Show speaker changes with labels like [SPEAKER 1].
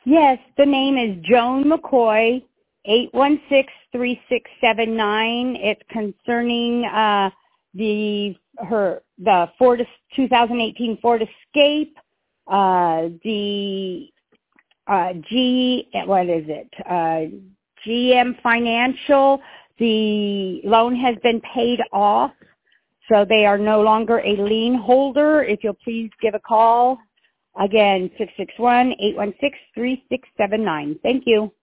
[SPEAKER 1] Yes, the name is Joan McCoy, 816-3679. It's concerning the Ford 2018 Ford Escape, GM Financial. The loan has been paid off, so they are no longer a lien holder. If you'll please give a call. Again, 661-816-3679. Thank you.